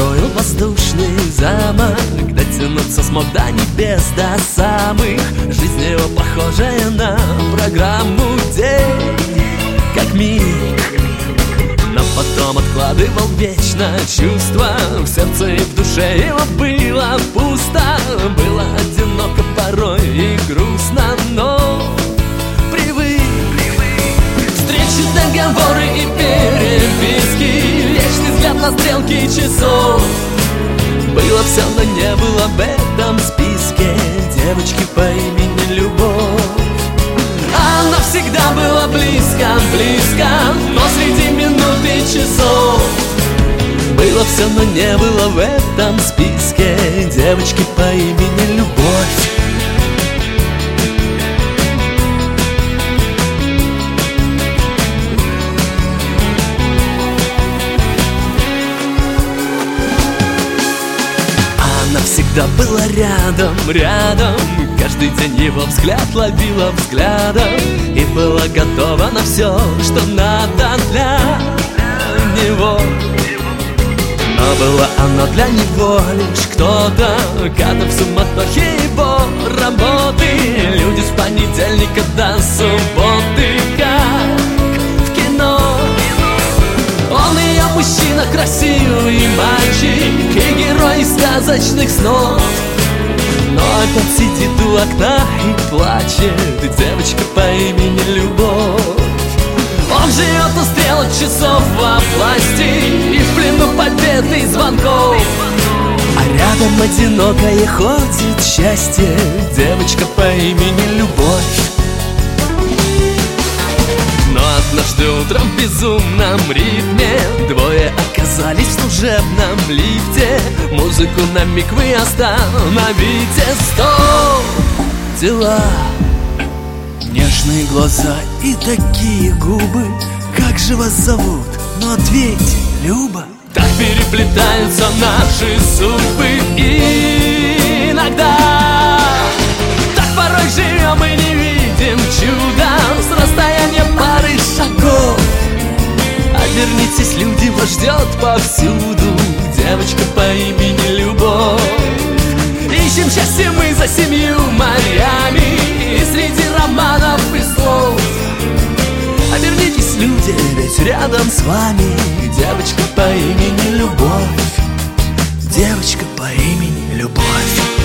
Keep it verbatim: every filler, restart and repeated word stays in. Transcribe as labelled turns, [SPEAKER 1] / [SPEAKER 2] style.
[SPEAKER 1] построил воздушный замок, дотянуться смог до небес, до самых. Жизнь его похожая на программу, день как миг, но потом откладывал вечно чувства. В сердце и в душе его было пусто, было одиноко порой и грустно, но привык. Встречи, договоры и переписки, вечный взгляд на стрелки часов. Было все, но не было в этом списке девочки по имени Любовь. Она всегда была близко, близко, но среди минут и часов было все, но не было в этом списке девочки по имени Любовь. Она всегда была рядом, рядом, каждый день его взгляд ловила взглядом и была готова на все, что надо для него. Но была она для него лишь кто-то, когда в суматохе его работы люди с понедельника до субботы, как в кино. Он ее мужчина, красивый мальчик и герой из сказочных снов, но опять сидит у окна и плачет девочка по имени Любовь. Он живет у стрелок часов во власти и в плену побед и звонков, а рядом одинокое ходит счастье девочка по имени Любовь. Но однажды утром в безумном ритме двое оказались в служебном лифте. Музыку на миг вы остановите. Стоп! Дела, нежные глаза и такие губы. Как же вас зовут? Ну ответьте, Люба. Так переплетаются наши судьбы и иногда так порой живем и не видим чуда с расстояния пары шагов. Обернитесь, люди, вас ждет повсюду девочка по имени Любовь. Ищем счастье мы за семью морями и среди романов и слов. Обернитесь, люди, ведь рядом с вами девочка по имени Любовь. Девочка по имени Любовь.